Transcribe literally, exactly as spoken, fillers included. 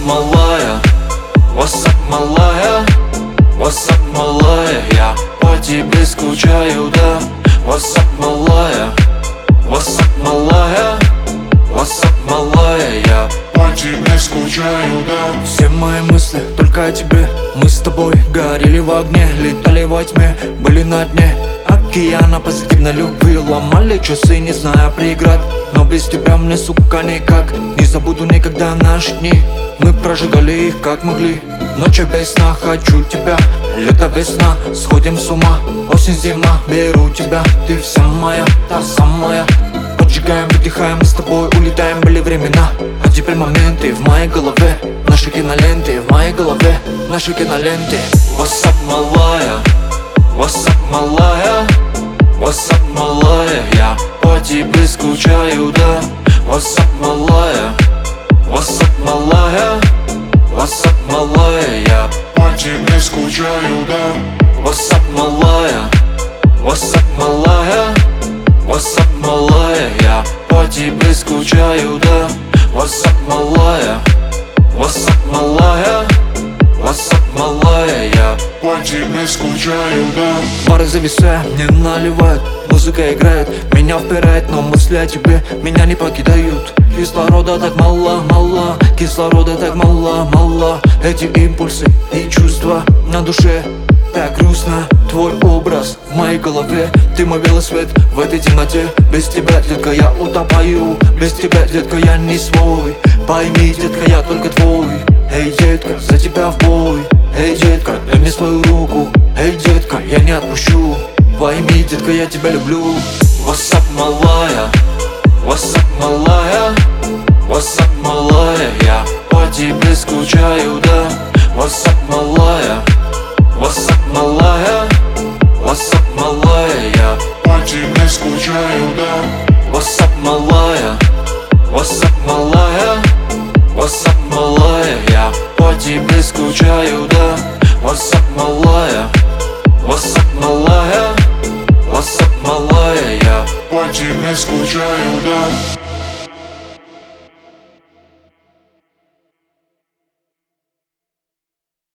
малая, what's up, малая, what's up, малая, я по тебе скучаю, да. What's up, малая, what's up, малая, what's up, малая, я по тебе скучаю, да. Все мои мысли только о тебе. Мы с тобой горели в огне, летали во тьме, были на дне океана позитивной любви. Ломали часы, не зная преград, но без тебя мне, сука, никак. Не забуду никогда наши дни, мы прожигали их как могли. Ночи без сна, хочу тебя, лето весна, сходим с ума. Осень, зима, беру тебя, ты вся моя, та самая. Поджигаем, выдыхаем, мы с тобой улетаем, были времена. А теперь моменты в моей голове, наши киноленты в моей голове, наши киноленты. What's up, малая, what's up, малая, what's up, малая, я по тебе скучаю, да. What's up, малая, what's up, малая, what's up, малая, я по тебе скучаю, да. What's up, малая, what's up, малая, what's up, малая, я по тебе скучаю, да. What's up, малая, what's up, малая, what's up, малая, я по тебе скучаю, да. Бары зависая, не наливают, музыка играет, меня впирает, но мысли о тебе меня не покидают. Кислорода так мало, мало, кислорода так мало, мало. Эти импульсы и чувства на душе так грустно. Твой образ в моей голове, ты мой белый свет в этой темноте. Без тебя, детка, я утопаю, без тебя, детка, я не свой. Пойми, детка, я только твой. Эй, детка, за тебя в бой. Эй, детка, дай мне свою руку. Эй, детка, я не отпущу. Пойми, детка, я тебя люблю. What's up, малая, what's up, малая, what's up, малая, я по тебе скучаю, да. What's up, малая, what's up, малая, what's up, малая, я по тебе скучаю, да. What's up, малая, what's up, малая, what's up, малая, я по тебе скучаю, да. What's up, малая, what's up, малая, what's up, малая, я по тебе скучаю, да.